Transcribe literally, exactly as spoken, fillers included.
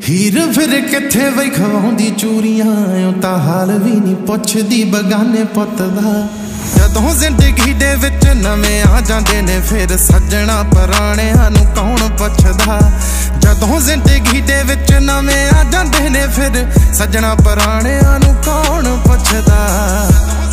हीर फिर किथे बई खवाउंदी चूरियां ओ तां हाल भी नहीं पुछदी बगाने पुत दा। जदों जिंदगी दे विच नवें आ जांदे ने फिर सजना पुराणियां नूं कौन पुछदा। जदों जिंदगी दे विच नवें आ जांदे ने फिर सजना पुराणियां नूं कौन पुछदा।